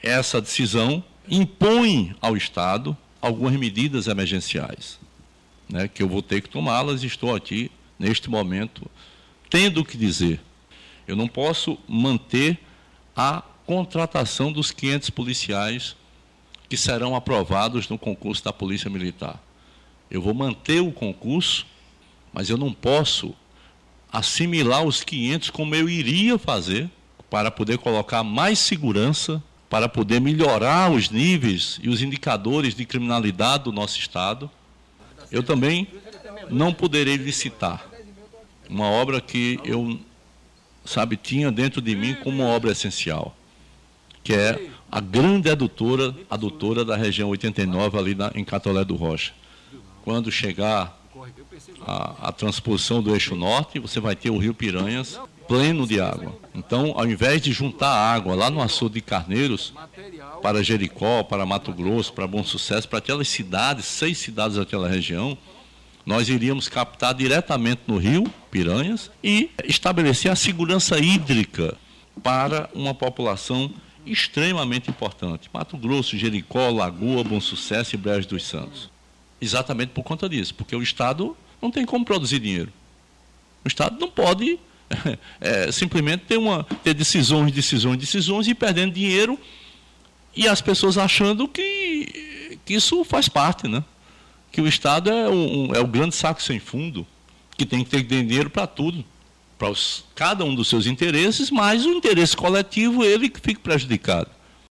essa decisão impõe ao Estado algumas medidas emergenciais, né, que eu vou ter que tomá-las e estou aqui, neste momento, tendo que dizer. Eu não posso manter a contratação dos 500 policiais que serão aprovados no concurso da Polícia Militar. Eu vou manter o concurso, mas eu não posso assimilar os 500 como eu iria fazer para poder colocar mais segurança, para poder melhorar os níveis e os indicadores de criminalidade do nosso Estado. Eu também não poderei licitar uma obra que eu, tinha dentro de mim como uma obra essencial, que é a grande adutora da região 89, ali em Catolé do Rocha. Quando chegar a transposição do eixo norte, você vai ter o rio Piranhas pleno de água. Então, ao invés de juntar água lá no açude de Carneiros, para Jericó, para Mato Grosso, para Bom Sucesso, para aquelas cidades, 6 cidades daquela região, nós iríamos captar diretamente no rio Piranhas e estabelecer a segurança hídrica para uma população extremamente importante. Mato Grosso, Jericó, Lagoa, Bom Sucesso e Brejo dos Santos. Exatamente por conta disso, porque o Estado não tem como produzir dinheiro. O Estado não pode simplesmente ter decisões e perdendo dinheiro e as pessoas achando que isso faz parte, né? Que o Estado é o grande saco sem fundo, que tem que ter dinheiro para tudo, para cada um dos seus interesses, mas o interesse coletivo, ele que fica prejudicado.